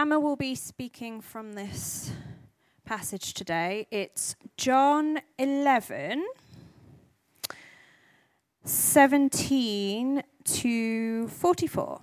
Emma will be speaking from this passage today. It's John 11, 17 to 44.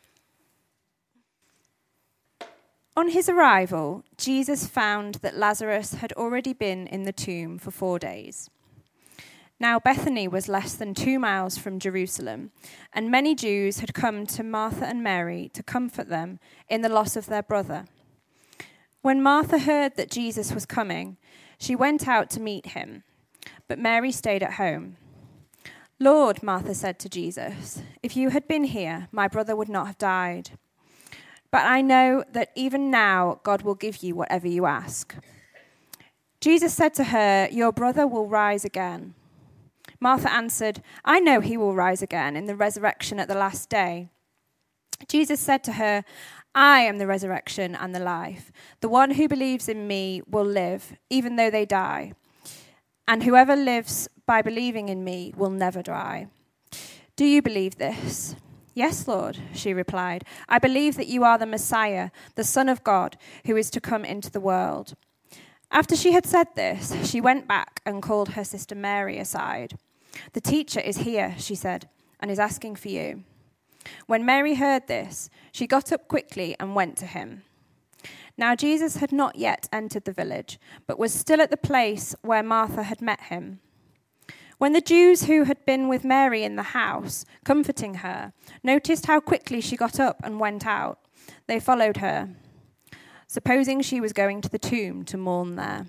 On his arrival, Jesus found that Lazarus had already been in the tomb for 4 days. Now Bethany was less than 2 miles from Jerusalem, and many Jews had come to Martha and Mary to comfort them in the loss of their brother. When Martha heard that Jesus was coming, she went out to meet him, but Mary stayed at home. "Lord," Martha said to Jesus, "if you had been here, my brother would not have died. But I know that even now God will give you whatever you ask." Jesus said to her, "Your brother will rise again." Martha answered, "I know he will rise again in the resurrection at the last day." Jesus said to her, "I am the resurrection and the life. The one who believes in me will live, even though they die. And whoever lives by believing in me will never die." "Do you believe this?" "Yes, Lord," she replied. "I believe that you are the Messiah, the Son of God, who is to come into the world." After she had said this, she went back and called her sister Mary aside. "The teacher is here," she said, "and is asking for you." When Mary heard this, she got up quickly and went to him. Now Jesus had not yet entered the village, but was still at the place where Martha had met him. When the Jews who had been with Mary in the house, comforting her, noticed how quickly she got up and went out, they followed her, supposing she was going to the tomb to mourn there.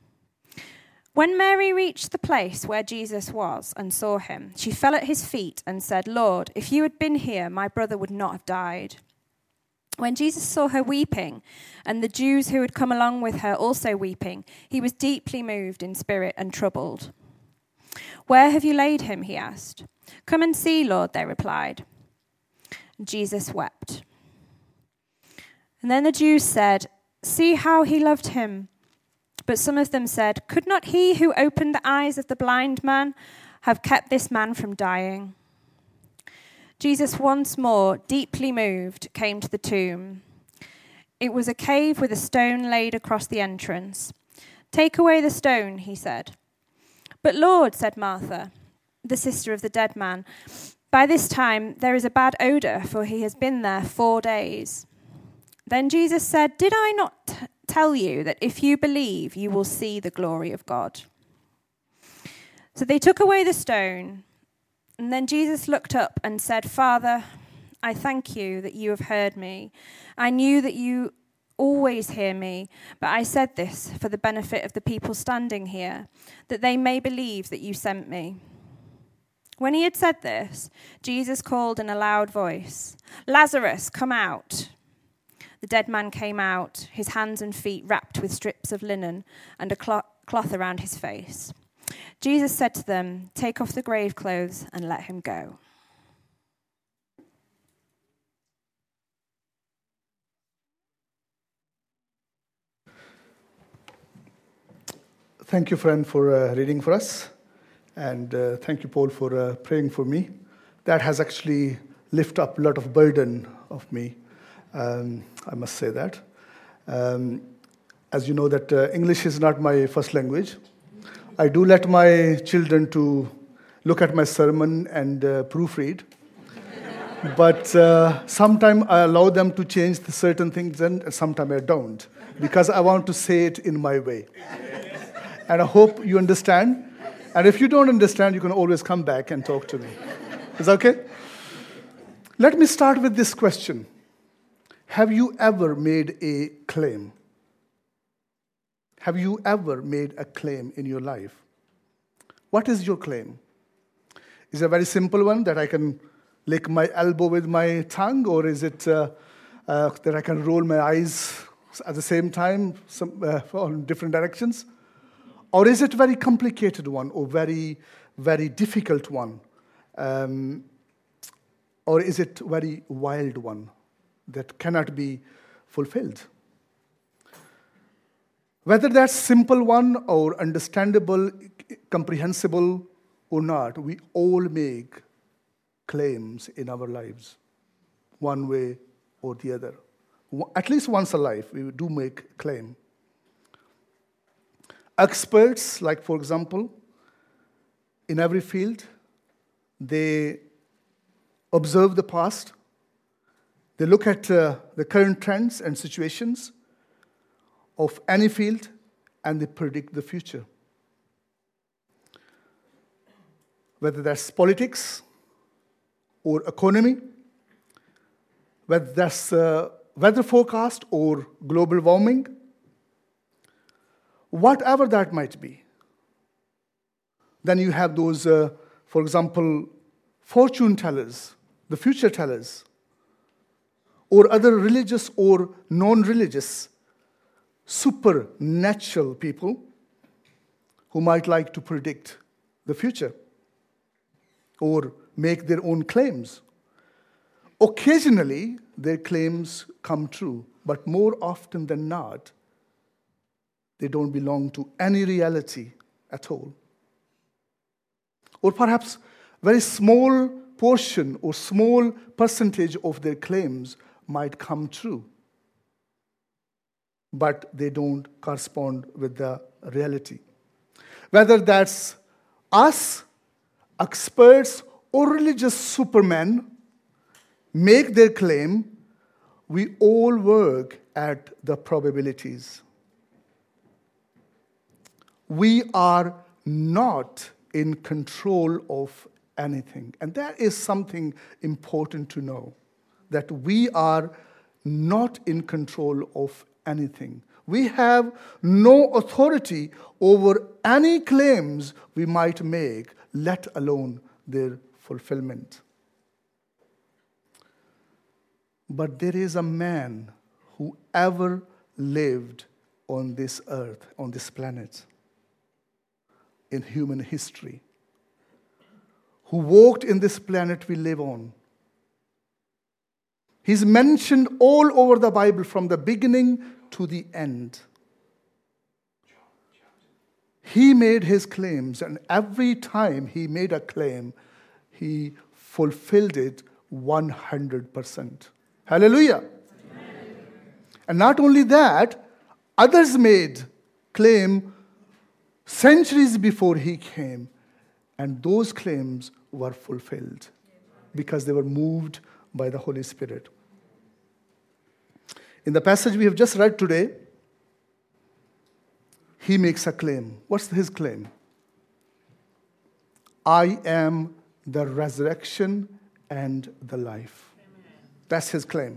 When Mary reached the place where Jesus was and saw him, she fell at his feet and said, "Lord, if you had been here, my brother would not have died." When Jesus saw her weeping, and the Jews who had come along with her also weeping, he was deeply moved in spirit and troubled. "Where have you laid him?" he asked. "Come and see, Lord," they replied. Jesus wept. And then the Jews said, "See how he loved him." But some of them said, "Could not he who opened the eyes of the blind man have kept this man from dying?" Jesus, once more, deeply moved, came to the tomb. It was a cave with a stone laid across the entrance. "Take away the stone," he said. "But Lord," said Martha, the sister of the dead man, "by this time there is a bad odor, for he has been there 4 days." Then Jesus said, "Did I not tell you that if you believe, you will see the glory of God?" So they took away the stone, and then Jesus looked up and said, "Father, I thank you that you have heard me. I knew that you always hear me, but I said this for the benefit of the people standing here, that they may believe that you sent me." When he had said this, Jesus called in a loud voice, "Lazarus, come out." The dead man came out, his hands and feet wrapped with strips of linen and a cloth around his face. Jesus said to them, "Take off the grave clothes and let him go." Thank you, friend, for reading for us. And thank you, Paul, for praying for me. That has actually lifted up a lot of burden of me. I must say that. As you know, that English is not my first language. I do let my children to look at my sermon and proofread. But sometimes I allow them to change the certain things and sometimes I don't, because I want to say it in my way. And I hope you understand. And if you don't understand, you can always come back and talk to me. Is that okay? Let me start with this question. Have you ever made a claim? Have you ever made a claim in your life? What is your claim? Is it a very simple one that I can lick my elbow with my tongue, or is it that I can roll my eyes at the same time on different directions? Or is it a very complicated one or very, very difficult one? Or is it a very wild one that cannot be fulfilled? Whether that's simple one or understandable, comprehensible or not, we all make claims in our lives, one way or the other. At least once a life, we do make claim. Experts, like for example, in every field, they observe the past. They look at the current trends and situations of any field, and they predict the future. Whether that's politics or economy, whether that's weather forecast or global warming, whatever that might be. Then you have those, for example, fortune tellers, the future tellers, or other religious or non-religious, supernatural people who might like to predict the future or make their own claims. Occasionally, their claims come true, but more often than not, they don't belong to any reality at all. Or perhaps very small portion or small percentage of their claims might come true, but they don't correspond with the reality. Whether that's us, experts, or religious supermen make their claim, we all work at the probabilities. We are not in control of anything. And that is something important to know, that we are not in control of anything. We have no authority over any claims we might make, let alone their fulfillment. But there is a man who ever lived on this earth, on this planet, in human history, who walked in this planet we live on. He's mentioned all over the Bible from the beginning to the end. He made his claims, and every time he made a claim, he fulfilled it 100%. Hallelujah. Amen. And not only that, others made claim centuries before he came, and those claims were fulfilled because they were moved by the Holy Spirit. In the passage we have just read today, he makes a claim. What's his claim? I am the resurrection and the life. That's his claim.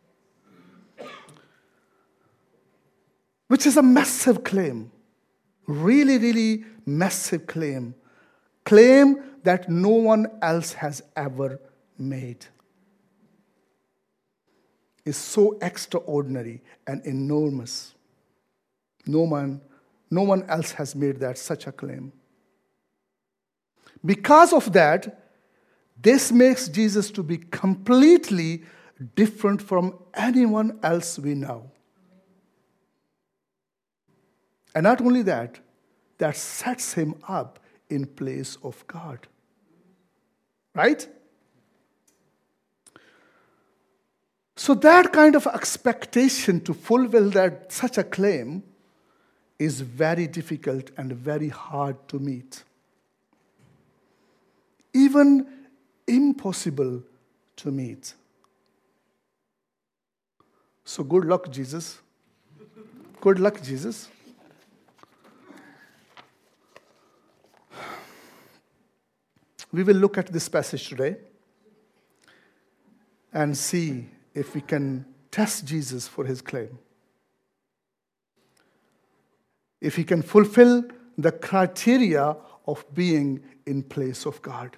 Which is a massive claim. Really, really massive claim. Claim that no one else has ever made. Is so extraordinary and enormous. No one else has made that such a claim. Because of that, this makes Jesus to be completely different from anyone else we know. And not only that, that sets him up in place of God. Right? So that kind of expectation to fulfill that such a claim is very difficult and very hard to meet. Even impossible to meet. So good luck, Jesus. Good luck, Jesus. We will look at this passage today and see if we can test Jesus for his claim. If he can fulfill the criteria of being in place of God.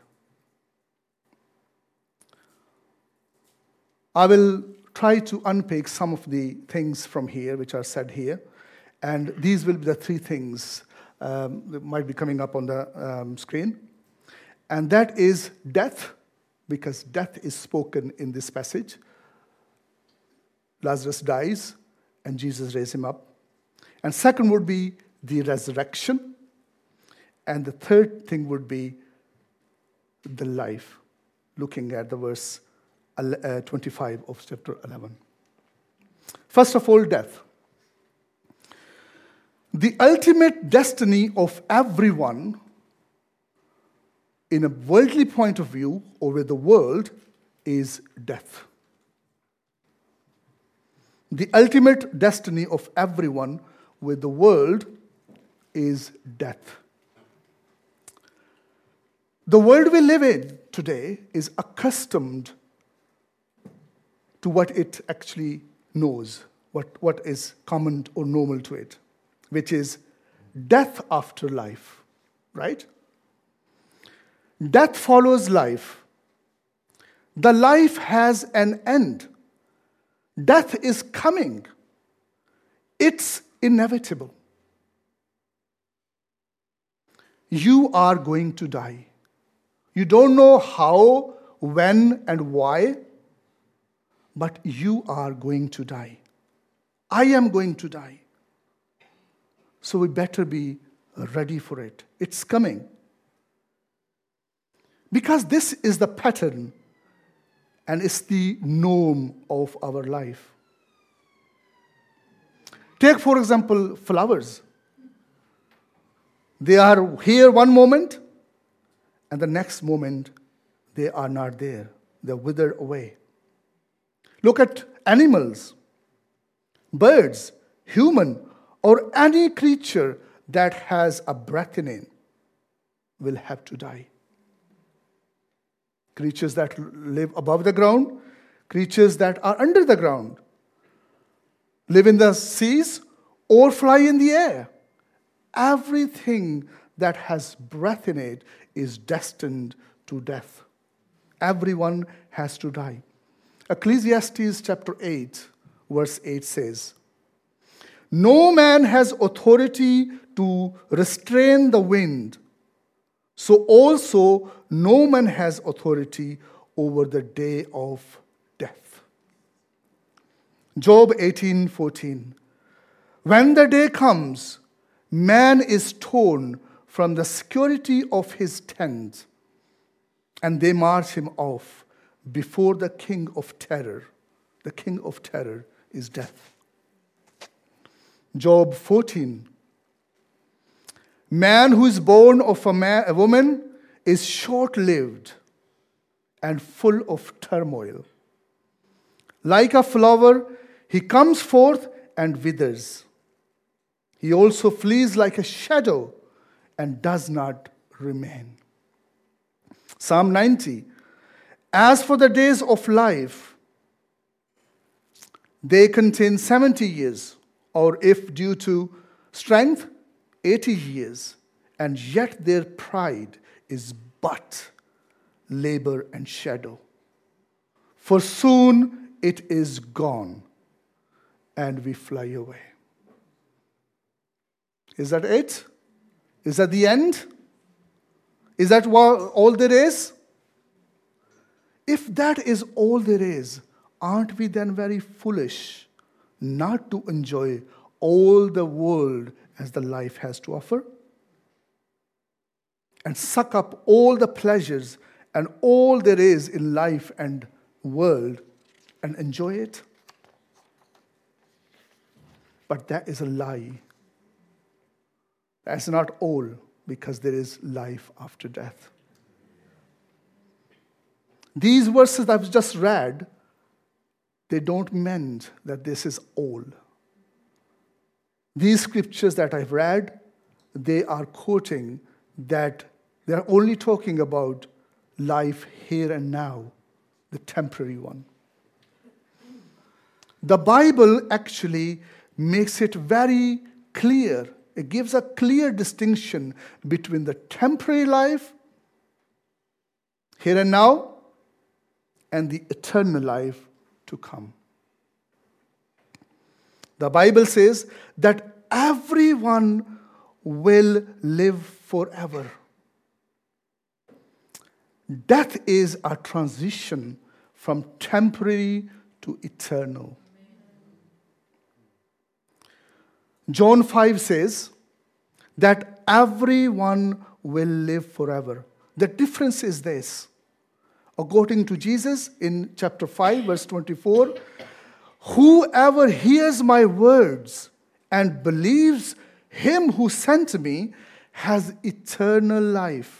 I will try to unpick some of the things from here, which are said here. And these will be the three things that might be coming up on the screen. And that is death, because death is spoken in this passage. Lazarus dies, and Jesus raises him up. And second would be the resurrection. And the third thing would be the life, looking at the verse 25 of chapter 11. First of all, death. The ultimate destiny of everyone, in a worldly point of view, or with the world, is death. The ultimate destiny of everyone with the world is death. The world we live in today is accustomed to what it actually knows, what is common or normal to it, which is death after life, right? Death follows life. The life has an end. Death is coming. It's inevitable. You are going to die. You don't know how, when, and why, but you are going to die. I am going to die. So we better be ready for it. It's coming. Because this is the pattern and it's the norm of our life. Take, for example, flowers. They are here one moment, and the next moment, they are not there. They wither away. Look at animals, birds, human, or any creature that has a breath in it will have to die. Creatures that live above the ground, creatures that are under the ground, live in the seas or fly in the air. Everything that has breath in it is destined to death. Everyone has to die. Ecclesiastes chapter 8, verse 8 says, "No man has authority to restrain the wind, so also no man has authority over the day of death." Job 18:14. "When the day comes, man is torn from the security of his tent, and they march him off before the king of terror." The king of terror is death. Job 14. "Man who is born of a woman is short-lived and full of turmoil. Like a flower, he comes forth and withers. He also flees like a shadow and does not remain." Psalm 90. "As for the days of life, they contain 70 years, or if due to strength, 80 years, and yet their pride is but labor and shadow. For soon it is gone, and we fly away." Is that it? Is that the end? Is that all there is? If that is all there is, aren't we then very foolish not to enjoy all the world as the life has to offer? And suck up all the pleasures and all there is in life and world and enjoy it? But that is a lie. That's not all, because there is life after death. These verses I've just read, they don't mean that this is all. These scriptures that I've read, they are quoting that they're only talking about life here and now, the temporary one. The Bible actually makes it very clear. It gives a clear distinction between the temporary life, here and now, and the eternal life to come. The Bible says that everyone will live forever. Death is a transition from temporary to eternal. John 5 says that everyone will live forever. The difference is this. According to Jesus in chapter 5, verse 24, Whoever hears my words and believes him who sent me has eternal life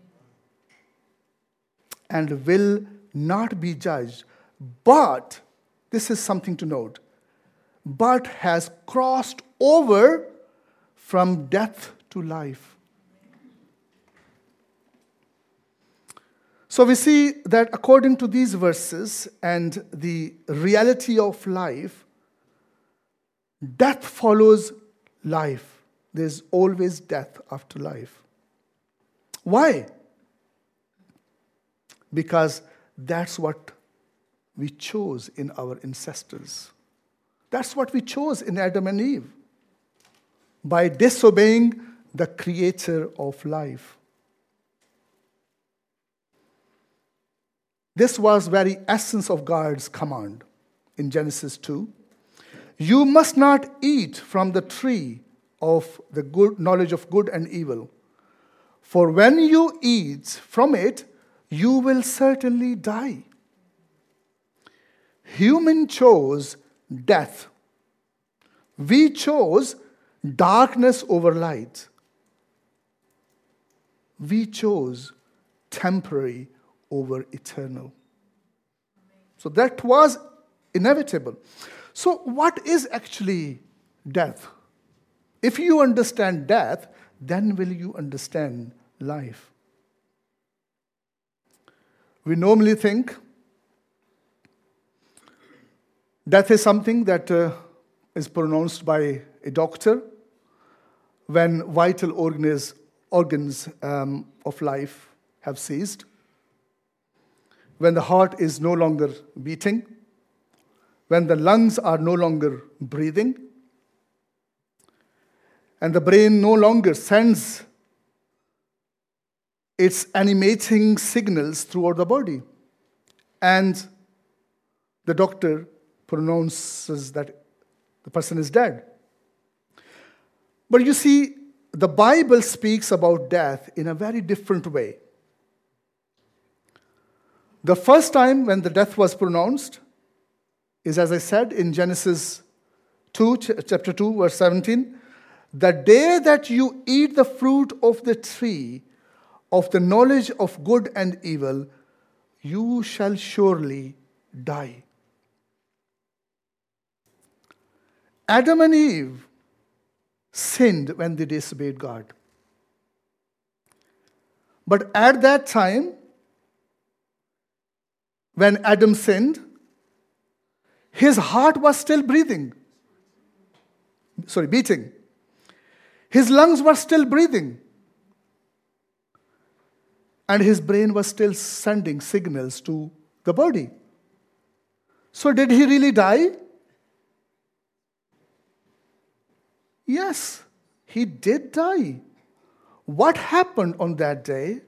and will not be judged, but, this is something to note, but has crossed over from death to life. So we see that according to these verses and the reality of life, death follows life. There's always death after life. Why? Because that's what we chose in our ancestors. That's what we chose in Adam and Eve, by disobeying the creator of life. This was very essence of God's command in Genesis 2. You must not eat from the tree of the good knowledge of good and evil, for when you eat from it, you will certainly die. Human chose death. We chose darkness over light. We chose temporary over eternal. So that was inevitable. So what is actually death? If you understand death, then will you understand life? We normally think death is something that is pronounced by a doctor when vital organs of life have ceased, when the heart is no longer beating, when the lungs are no longer breathing, and the brain no longer sends its animating signals throughout the body, and the doctor pronounces that the person is dead. But you see, the Bible speaks about death in a very different way. The first time when the death was pronounced is, as I said, in Genesis 2, chapter 2, verse 17. The day that you eat the fruit of the tree of the knowledge of good and evil, you shall surely die. Adam and Eve sinned when they disobeyed God. But at that time, when Adam sinned, his heart was still beating. His lungs were still breathing. And his brain was still sending signals to the body. So did he really die? Yes, he did die. What happened on that day?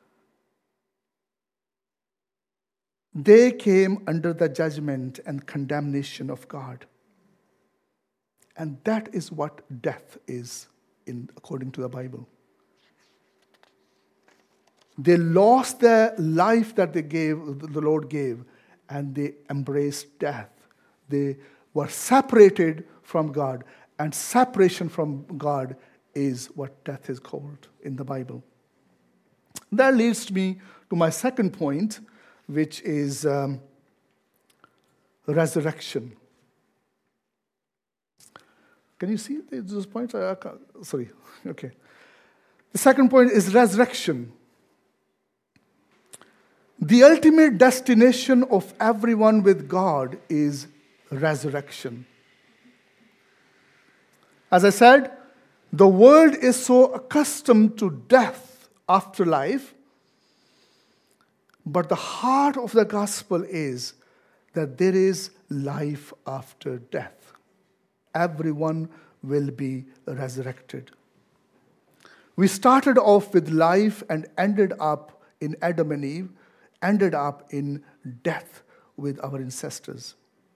They came under the judgment and condemnation of God. And that is what death is, according to the Bible. They lost their life that the Lord gave, and they embraced death. They were separated from God, and separation from God is what death is called in the Bible. That leads me to my second point, which is resurrection. Can you see those points? Sorry. Okay. The second point is resurrection. The ultimate destination of everyone with God is resurrection. As I said, the world is so accustomed to death after life, but the heart of the gospel is that there is life after death. Everyone will be resurrected. We started off with life and ended up in Adam and Eve, ended up in death with our ancestors.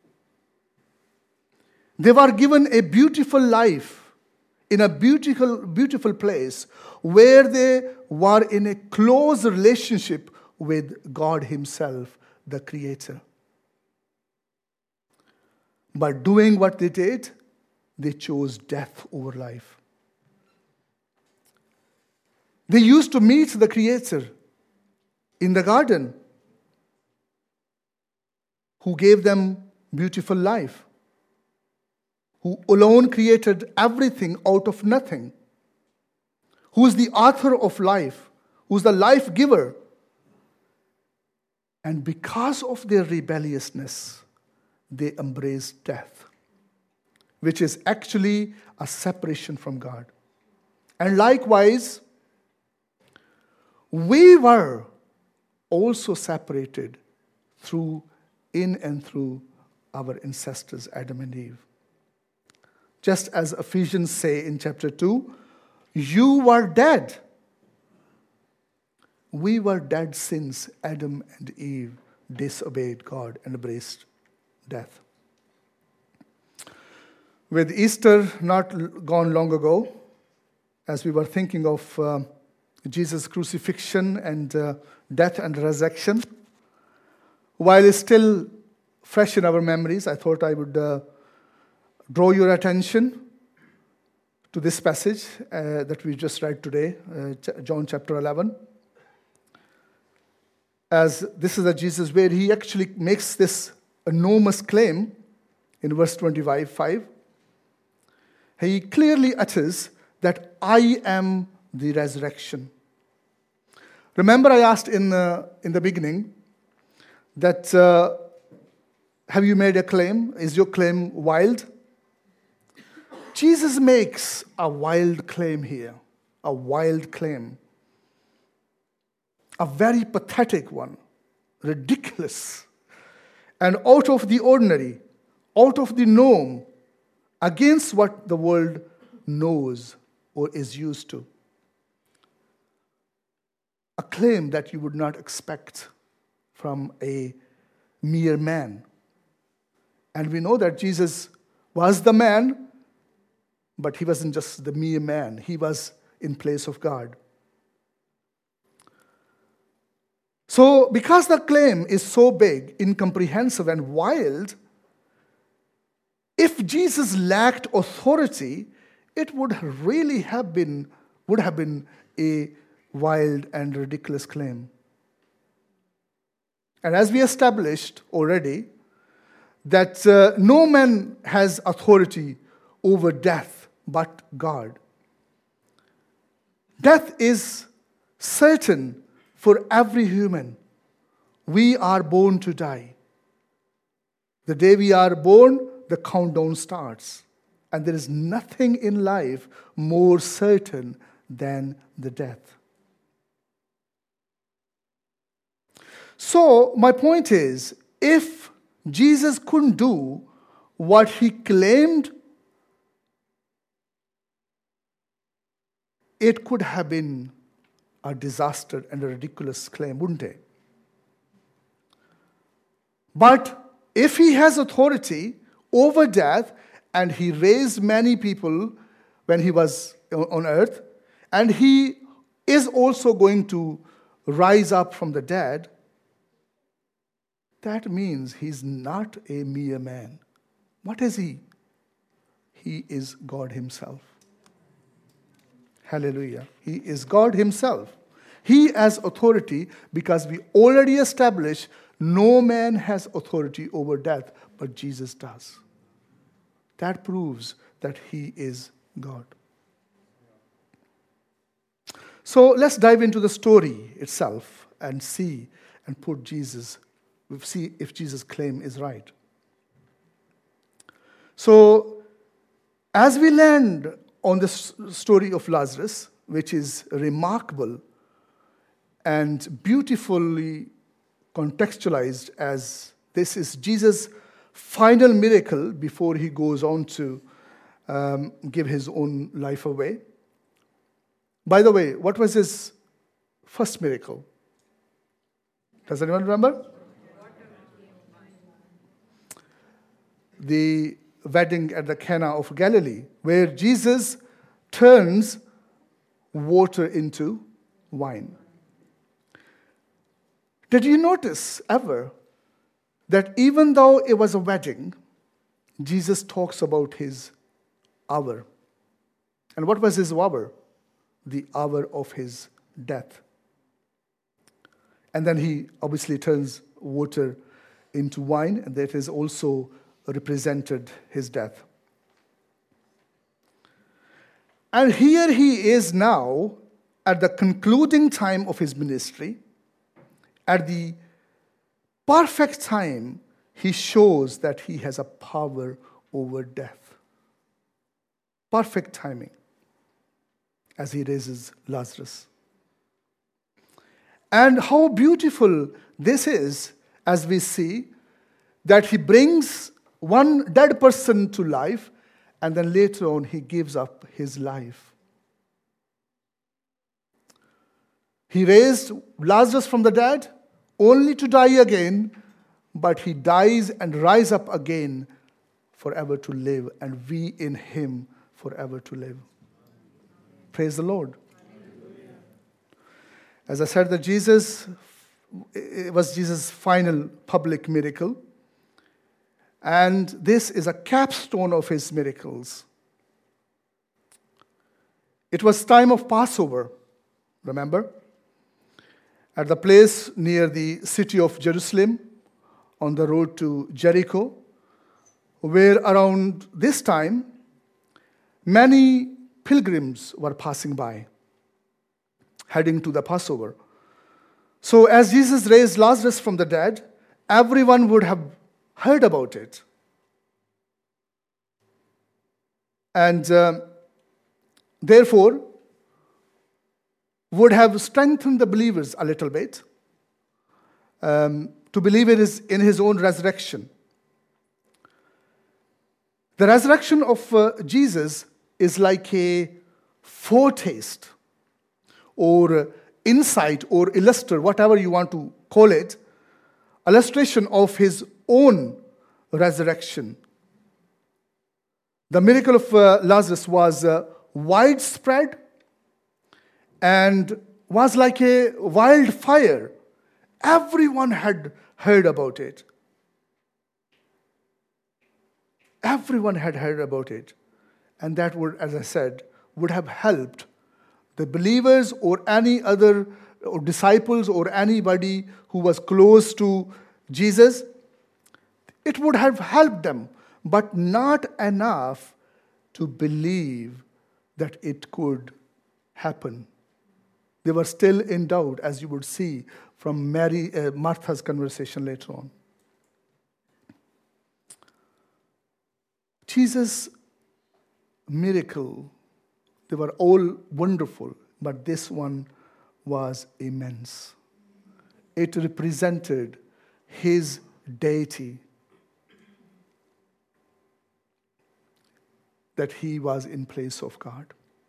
They were given a beautiful life in a beautiful place where they were in a close relationship with God Himself, the Creator. But doing what they did, they chose death over life. They used to meet the Creator in the garden, who gave them beautiful life, who alone created everything out of nothing, who is the author of life, who is the life giver. And because of their rebelliousness, they embraced death, which is actually a separation from God. And likewise, we were also separated in and through our ancestors, Adam and Eve. Just as Ephesians say in chapter 2, you were dead. We were dead since Adam and Eve disobeyed God and embraced death. With Easter not gone long ago, as we were thinking of Jesus' crucifixion and death and resurrection, while it's still fresh in our memories, I thought I would draw your attention to this passage that we just read today, John chapter 11. As this is a Jesus where he actually makes this enormous claim in verse 25. He clearly utters that I am the resurrection. Remember, I asked in the beginning that have you made a claim? Is your claim wild? Jesus makes a wild claim here, a wild claim. A very pathetic one, ridiculous, and out of the ordinary, out of the norm, against what the world knows or is used to. A claim that you would not expect from a mere man. And we know that Jesus was the man, but he wasn't just the mere man. He was in place of God. So, because the claim is so big, incomprehensive, and wild, if Jesus lacked authority, it would have been a wild and ridiculous claim. And as we established already, that no man has authority over death but God. Death is certain for every human. We are born to die. The day we are born, the countdown starts. And there is nothing in life more certain than the death. So, my point is, if Jesus couldn't do what he claimed, it could have been a disaster and a ridiculous claim, wouldn't it? But if he has authority over death, and he raised many people when he was on earth, and he is also going to rise up from the dead, that means he's not a mere man. What is he? He is God himself. Hallelujah. He is God himself. He has authority because we already established no man has authority over death, but Jesus does. That proves that he is God. So let's dive into the story itself and see if Jesus' claim is right. So as we land on the story of Lazarus, which is remarkable and beautifully contextualized as this is Jesus' final miracle before he goes on to give his own life away. By the way, what was his first miracle? Does anyone remember? The wedding at the Cana of Galilee, where Jesus turns water into wine. Did you notice ever that even though it was a wedding, Jesus talks about his hour. And what was his hour? The hour of his death. And then he obviously turns water into wine, and that is also represented his death. And here he is now at the concluding time of his ministry. At the perfect time, he shows that he has a power over death. Perfect timing as he raises Lazarus. And how beautiful this is as we see that he brings one dead person to life, and then later on he gives up his life. He raised Lazarus from the dead only to die again, but he dies and rises up again forever to live, and we in him forever to live. Praise the Lord. As I said, that it was Jesus' final public miracle. And this is a capstone of his miracles. It was time of Passover, remember? At the place near the city of Jerusalem, on the road to Jericho, where around this time, many pilgrims were passing by, heading to the Passover. So as Jesus raised Lazarus from the dead, everyone would have heard about it. And therefore, would have strengthened the believers a little bit to believe in his own resurrection. The resurrection of Jesus is like a foretaste or insight or illustrator, whatever you want to call it, illustration of his own resurrection. The miracle of Lazarus was widespread and was like a wildfire. Everyone had heard about it. Everyone had heard about it. And that would, as I said, would have helped the believers or any other or disciples or anybody who was close to Jesus. It would have helped them, but not enough to believe that it could happen. They were still in doubt, as you would see from Martha's conversation later on. Jesus' miracle, they were all wonderful, but this one was immense. It represented his deity, that he was in place of God.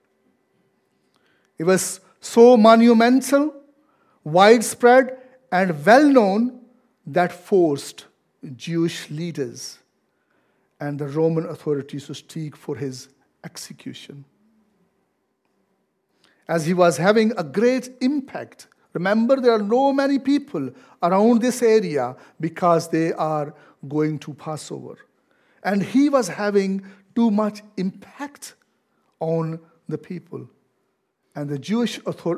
It was so monumental, widespread, and well-known that forced Jewish leaders and the Roman authorities to seek for his execution. As he was having a great impact. Remember, there are no many people around this area because they are going to Passover. And he was having too much impact on the people. And the Jewish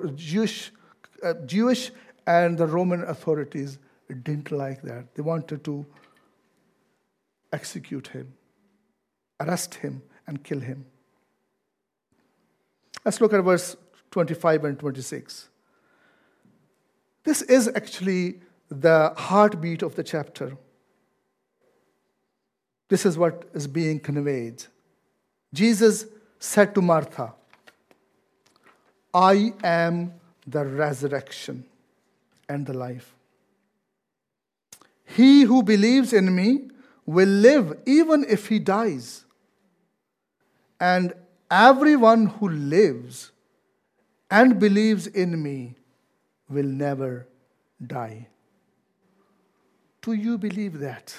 and the Roman authorities didn't like that. They wanted to execute him, arrest him, and kill him. Let's look at verse 25 and 26. This is actually the heartbeat of the chapter. This is what is being conveyed. Jesus said to Martha, I am the resurrection and the life. He who believes in me will live even if he dies. And everyone who lives and believes in me will never die. Do you believe that?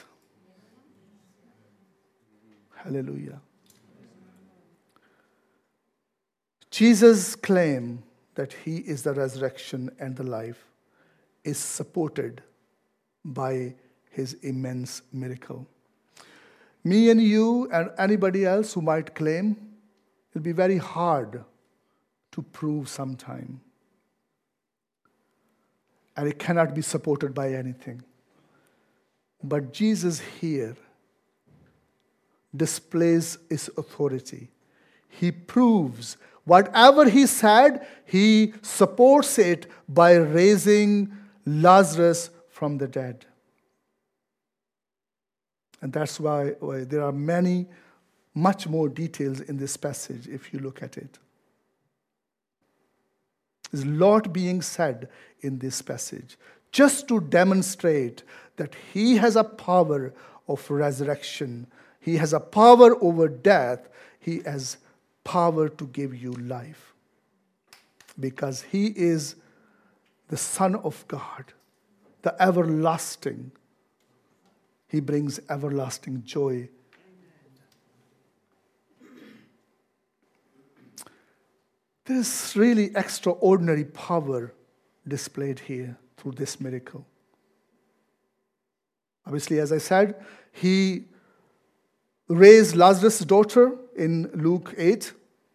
Hallelujah. Jesus' claim that he is the resurrection and the life is supported by his immense miracle. Me and you and anybody else who might claim, it'll be very hard to prove sometime. And it cannot be supported by anything. But Jesus here displays his authority. He proves whatever he said, he supports it by raising Lazarus from the dead. And that's why there are much more details in this passage if you look at it. There's a lot being said in this passage just to demonstrate that he has a power of resurrection. He has a power over death. He has power to give you life. Because he is the Son of God, the everlasting. He brings everlasting joy. There's really extraordinary power displayed here through this miracle. Obviously, as I said, he raised Lazarus' daughter in Luke 8.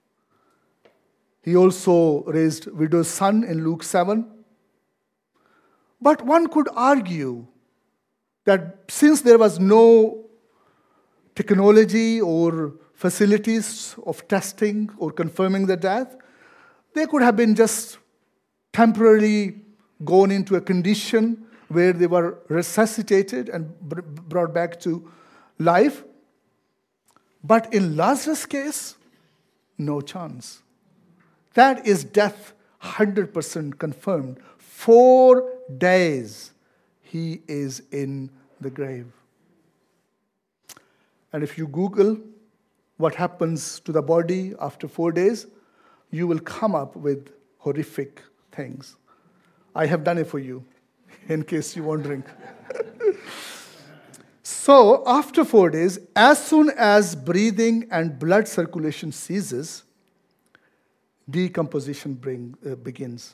He also raised widow's son in Luke 7. But one could argue that since there was no technology or facilities of testing or confirming the death, they could have been just temporarily gone into a condition where they were resuscitated and brought back to life. But in Lazarus' case, no chance. That is death 100% confirmed. 4 days he is in the grave. And if you Google what happens to the body after 4 days, you will come up with horrific things. I have done it for you, in case you're wondering. So, after 4 days, as soon as breathing and blood circulation ceases, decomposition begins.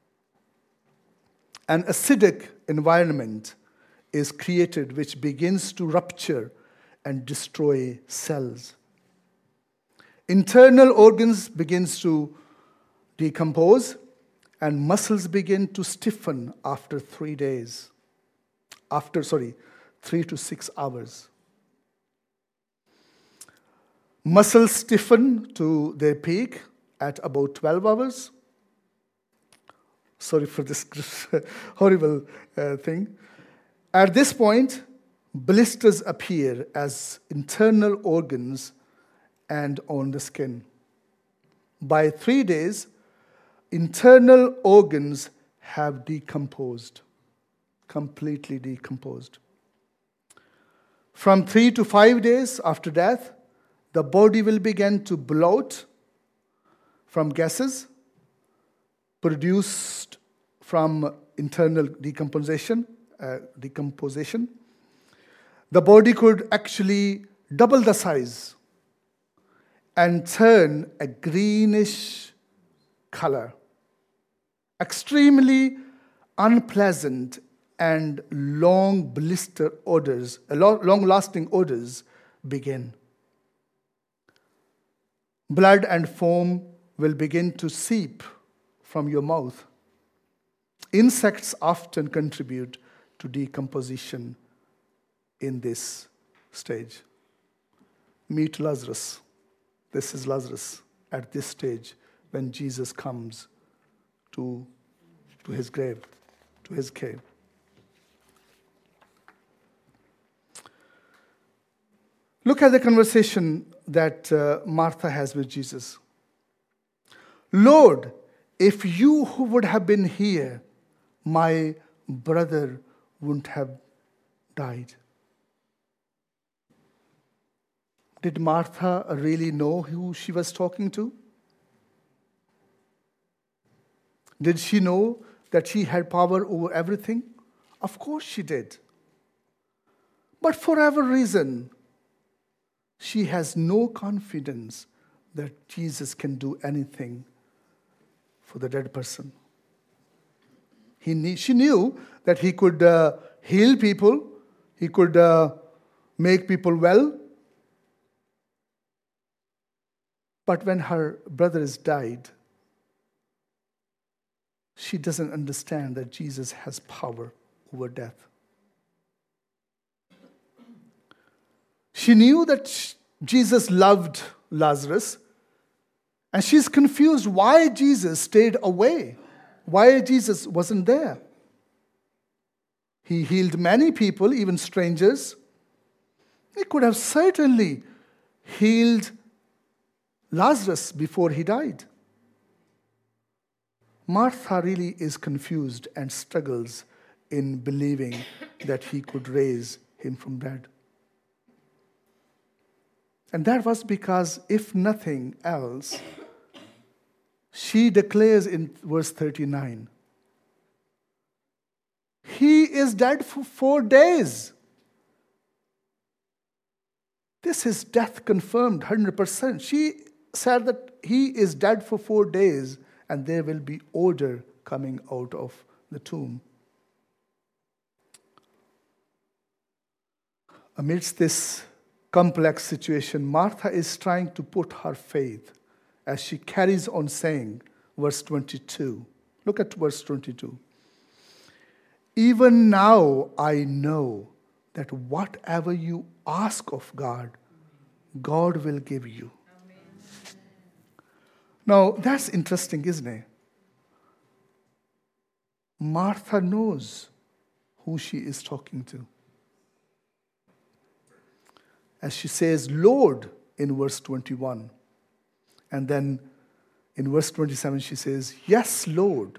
An acidic environment is created which begins to rupture and destroy cells. Internal organs begins to decompose and muscles begin to stiffen after 3 days. 3 to 6 hours. Muscles stiffen to their peak at about 12 hours. Sorry for this horrible thing. At this point, blisters appear as internal organs and on the skin. By 3 days, internal organs have decomposed, completely decomposed. From 3 to 5 days after death, the body will begin to bloat from gases produced from internal decomposition. The body could actually double the size and turn a greenish color. Extremely unpleasant and long-lasting odors begin. Blood and foam will begin to seep from your mouth. Insects often contribute to decomposition in this stage. Meet Lazarus. This is Lazarus at this stage when Jesus comes to his grave, to his cave. Look at the conversation that Martha has with Jesus. Lord, if you would have been here, my brother wouldn't have died. Did Martha really know who she was talking to? Did she know that she had power over everything? Of course she did. But for whatever reason, she has no confidence that Jesus can do anything for the dead person. She knew that he could heal people, he could make people well, But when her brother has died, she doesn't understand that Jesus has power over death. She knew that Jesus loved Lazarus, and she's confused why Jesus stayed away, why Jesus wasn't there. He healed many people, even strangers. He could have certainly healed Lazarus before he died. Martha really is confused and struggles in believing that he could raise him from dead. And that was because, if nothing else, she declares in verse 39, he is dead for 4 days. This is death confirmed, 100%. She said that he is dead for 4 days and there will be odor coming out of the tomb. Amidst this complex situation, Martha is trying to put her faith as she carries on saying, verse 22. Look at verse 22. Even now I know that whatever you ask of God, God will give you. Amen. Now, that's interesting, isn't it? Martha knows who she is talking to. As she says, Lord, in verse 21. And then in verse 27, she says, yes, Lord.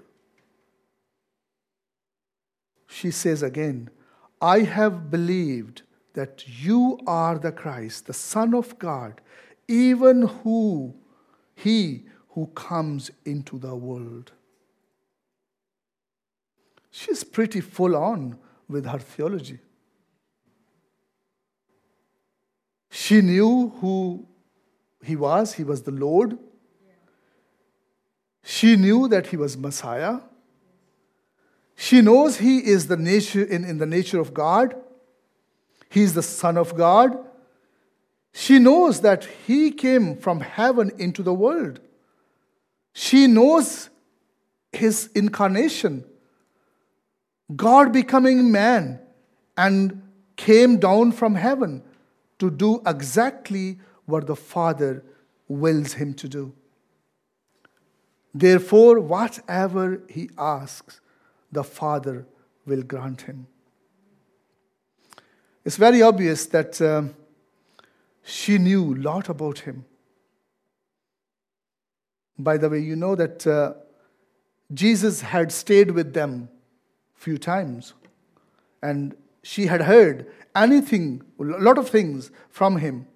She says again, I have believed that you are the Christ, the Son of God, even he who comes into the world. She's pretty full on with her theology. She knew who he was. He was the Lord. She knew that he was Messiah. She knows he is the nature in the nature of God. He is the Son of God. She knows that he came from heaven into the world. She knows his incarnation. God becoming man and came down from heaven to do exactly what the Father wills him to do. Therefore, whatever he asks, the Father will grant him. It's very obvious that she knew a lot about him. By the way, you know that Jesus had stayed with them a few times, and she had heard a lot of things from him.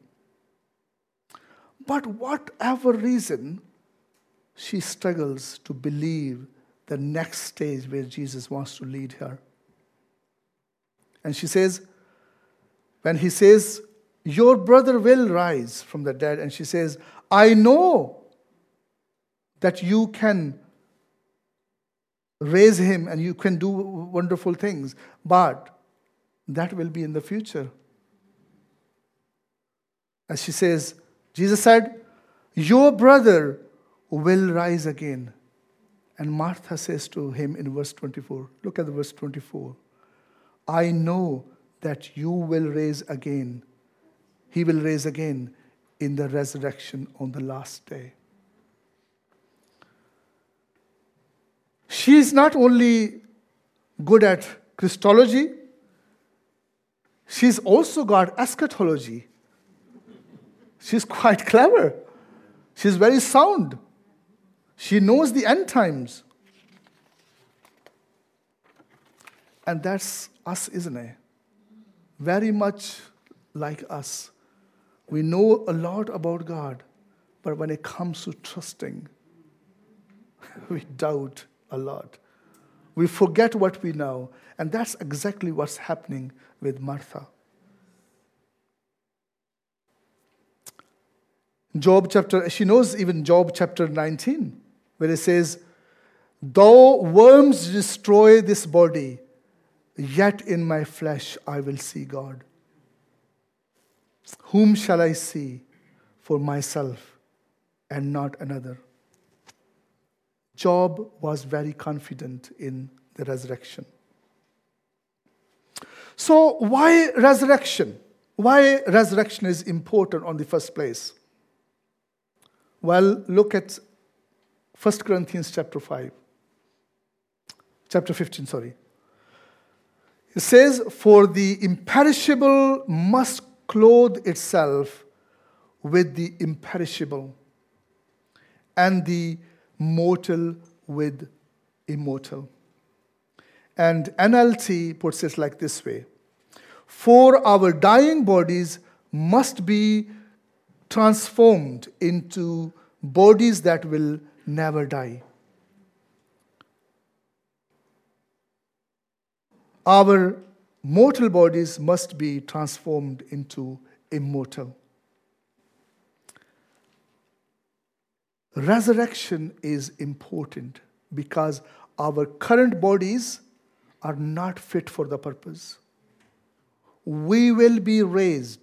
But whatever reason, she struggles to believe the next stage where Jesus wants to lead her. And she says, when he says, your brother will rise from the dead, and she says, I know that you can raise him and you can do wonderful things, but that will be in the future. As she says, Jesus said, your brother will rise again. And Martha says to him in verse 24, look at the verse 24, I know that you will raise again. He will raise again in the resurrection on the last day. She is not only good at Christology, she's also got eschatology. She's quite clever. She's very sound. She knows the end times. And that's us, isn't it? Very much like us. We know a lot about God, but when it comes to trusting, we doubt a lot. We forget what we know. And that's exactly what's happening with Martha. She knows even Job chapter 19, where it says, though worms destroy this body, yet in my flesh I will see God. Whom shall I see for myself? and not another. Job was very confident in the resurrection. So why resurrection? Why resurrection is important on the first place? Well, look at 1 Corinthians chapter 15. It says, "For the imperishable must clothe itself with the imperishable, and the mortal with immortal." And NLT puts it like this way: "For our dying bodies must be transformed into bodies that will never die. Our mortal bodies must be transformed into immortal." Resurrection is important because our current bodies are not fit for the purpose. We will be raised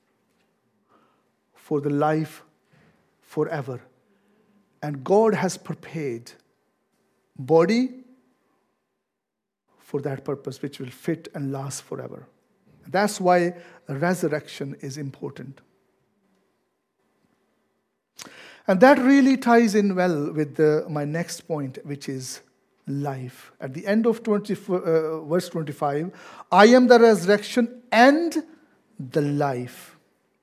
for the life forever. And God has prepared body for that purpose, which will fit and last forever. That's why resurrection is important. And that really ties in well with my next point, which is life. At the end of verse 25, "I am the resurrection and the life."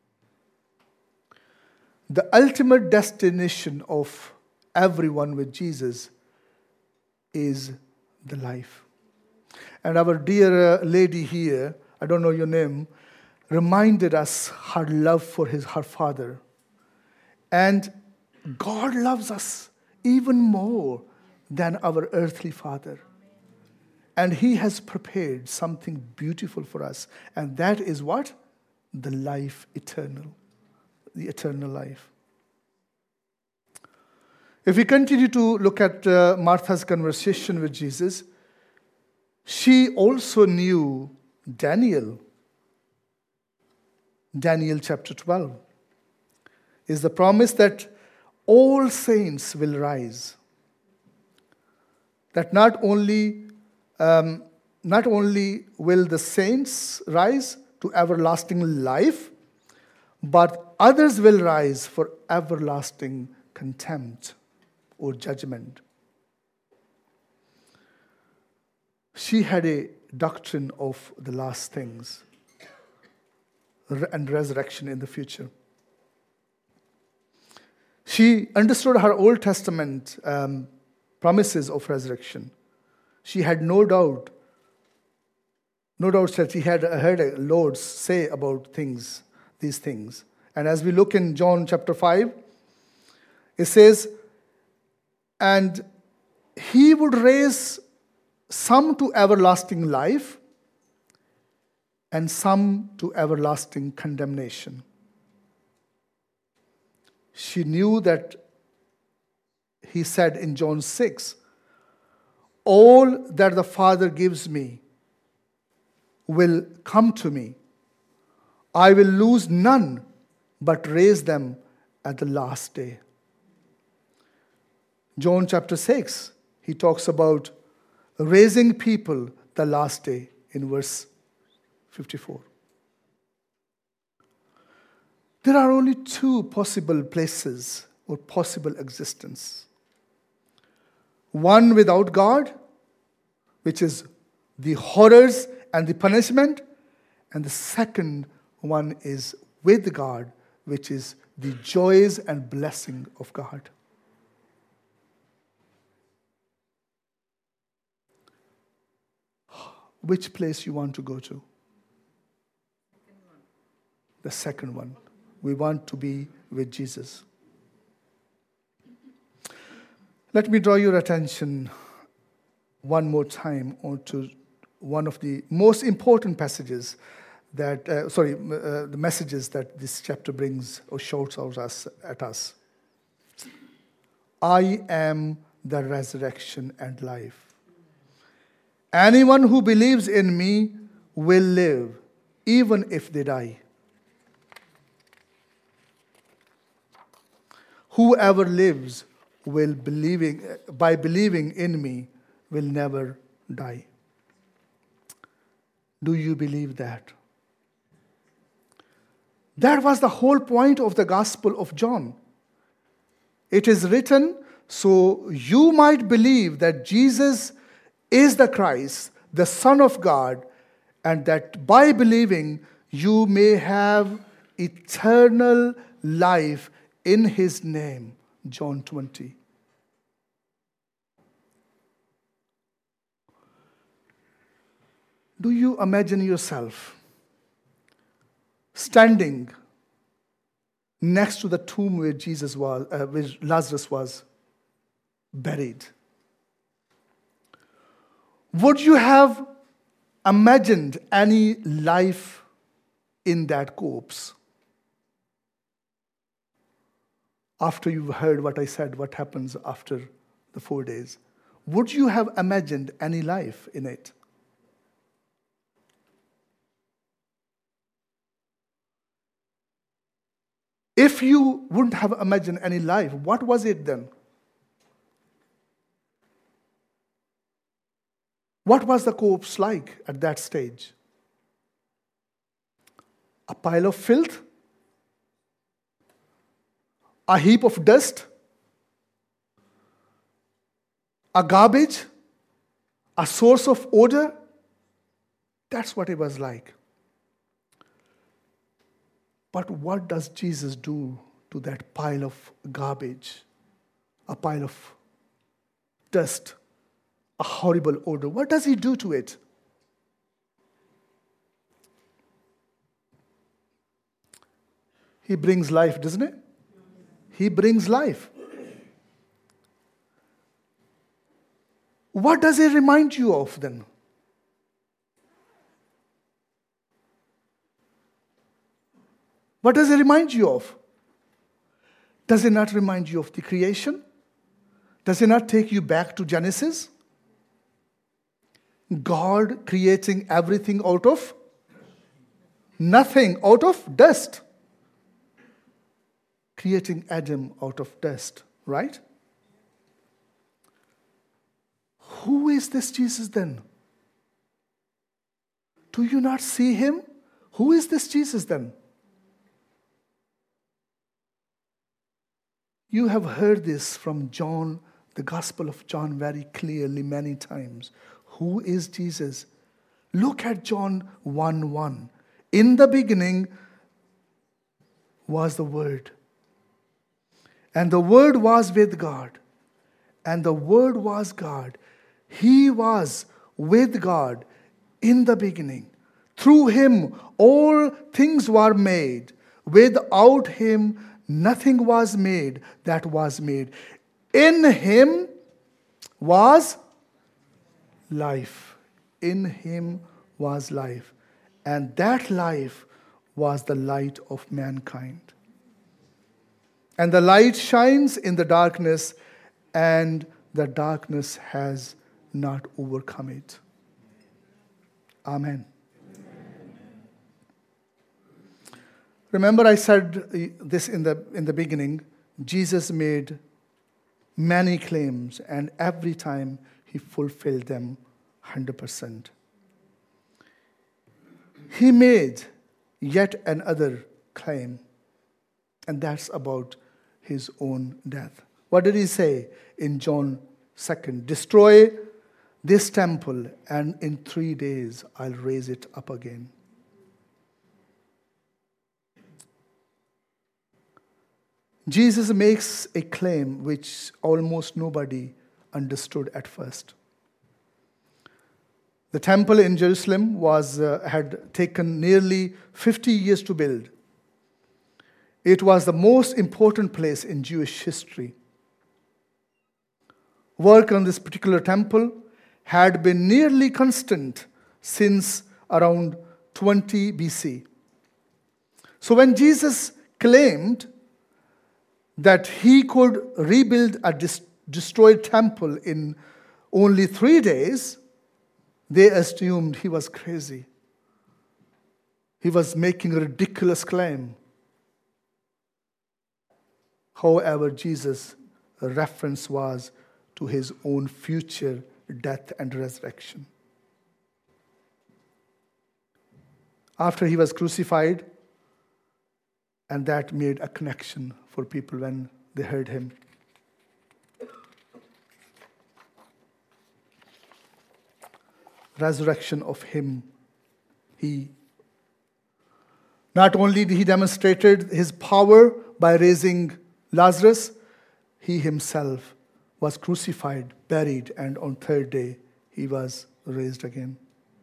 The ultimate destination of everyone with Jesus is the life. And our dear lady here, I don't know your name, reminded us her love for her father. And God loves us even more than our earthly father. And He has prepared something beautiful for us. And that is what? The life eternal. The eternal life. If we continue to look at Martha's conversation with Jesus, she also knew Daniel. Daniel chapter 12 is the promise that all saints will rise. That not only will the saints rise to everlasting life, but others will rise for everlasting contempt or judgment. She had a doctrine of the last things and resurrection in the future. She understood her Old Testament promises of resurrection. She had no doubt that she had heard the Lord say about these things. And as we look in John chapter 5, it says, "And He would raise some to everlasting life and some to everlasting condemnation." She knew that He said in John 6, "All that the Father gives me will come to me. I will lose none, but raise them at the last day." John chapter 6, He talks about raising people the last day in verse 54. There are only two possible places or possible existence. One without God, which is the horrors and the punishment, and the second one is with God, which is the joys and blessing of God. Which place you want to go to? The second one. We want to be with Jesus. Let me draw your attention one more time onto one of the most important passages the messages that this chapter brings or shouts out at us. "I am the resurrection and life. Anyone who believes in me will live, even if they die. whoever lives by believing in me will never die. Do you believe that? That was the whole point of the Gospel of John. It is written so you might believe that Jesus is the Christ, the Son of God, and that by believing you may have eternal life in his name. John 20. Do you imagine yourself standing next to the tomb where where Lazarus was buried? Would you have imagined any life in that corpse? After you've heard what I said, what happens after the 4 days, would you have imagined any life in it? If you wouldn't have imagined any life, what was it then? What was the corpse like at that stage? A pile of filth? A heap of dust? A garbage? A source of odor? That's what it was like. But what does Jesus do to that pile of garbage? A pile of dust? A horrible odor. What does he do to it? He brings life, doesn't he? He brings life. What does it remind you of then? What does it remind you of? Does it not remind you of the creation? Does it not take you back to Genesis? God creating everything out of nothing, out of dust. Creating Adam out of dust, right? Who is this Jesus then? Do you not see him? Who is this Jesus then? You have heard this from John, the Gospel of John, very clearly many times. Who is Jesus? Look at John 1:1. In the beginning was the Word. And the Word was with God. And the Word was God. He was with God in the beginning. Through him all things were made. Without him nothing was made that was made. In him was life. In him was life. And that life was the light of mankind. And the light shines in the darkness, and the darkness has not overcome it. Amen. Remember I said this in the beginning. Jesus made many claims, and every time he fulfilled them 100%. He made yet another claim, and that's about his own death. What did he say in John 2? Destroy this temple, and in 3 days I'll raise it up again. Jesus makes a claim which almost nobody understood at first. The temple in Jerusalem had taken nearly 50 years to build. It was the most important place in Jewish history. Work on this particular temple had been nearly constant since around 20 BC. So when Jesus claimed that he could rebuild a destroyed temple in only 3 days, they assumed he was crazy. He was making a ridiculous claim. However, Jesus' reference was to his own future death and resurrection. After he was crucified, and that made a connection for people when they heard him. Resurrection of him, not only did he demonstrated his power by raising Lazarus, he himself was crucified, buried, and on third day he was raised again.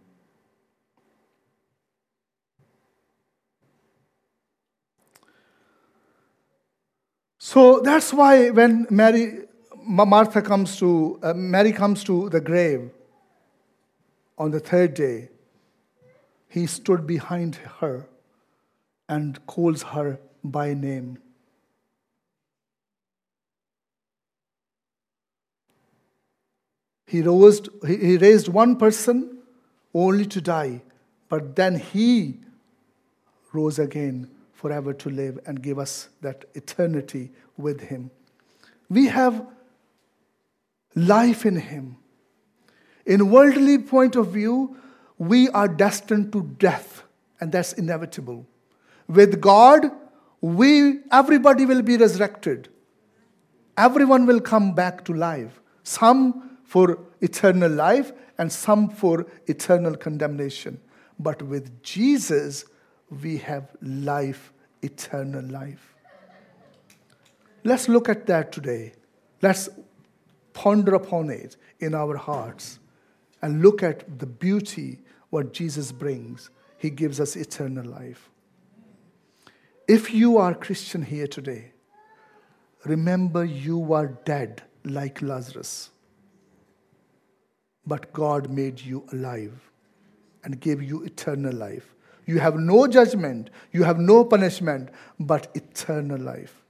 So that's why when Mary comes to the grave on the third day, he stood behind her and calls her by name. He raised one person only to die, but then he rose again forever to live and give us that eternity with him. We have life in him. In worldly point of view, we are destined to death, and that's inevitable. With God, everybody will be resurrected. Everyone will come back to life. Some for eternal life and some for eternal condemnation. But with Jesus, we have life, eternal life. Let's look at that today. Let's ponder upon it in our hearts and look at the beauty what Jesus brings. He gives us eternal life. If you are Christian here today, remember you are dead like Lazarus. But God made you alive and gave you eternal life. You have no judgment, you have no punishment, but eternal life.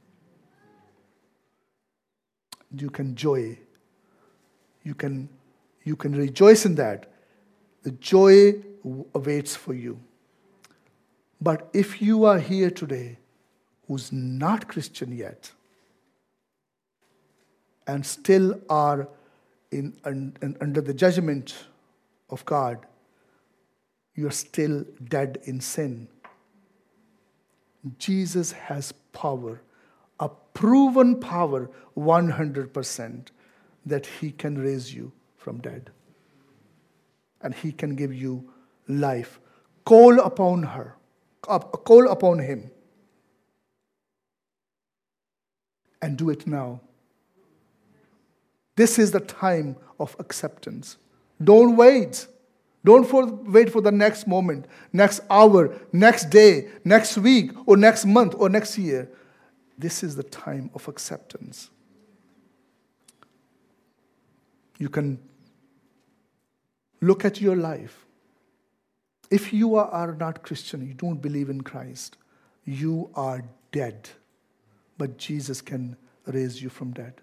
You can joy. You can rejoice in that. The joy awaits for you. But if you are here today who's not Christian yet and still are under the judgment of God, you are still dead in sin. Jesus has power, a proven power, 100%, that he can raise you from dead. And he can give you life. Call upon him. And do it now. This is the time of acceptance. Don't wait. Don't wait for the next moment, next hour, next day, next week, or next month, or next year. This is the time of acceptance. You can look at your life. If you are not Christian, you don't believe in Christ, you are dead. But Jesus can raise you from dead.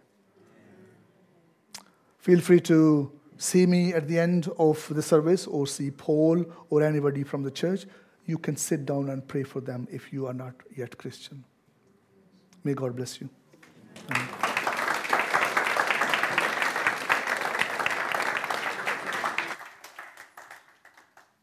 Feel free to see me at the end of the service or see Paul or anybody from the church. You can sit down and pray for them if you are not yet Christian. May God bless you. Amen.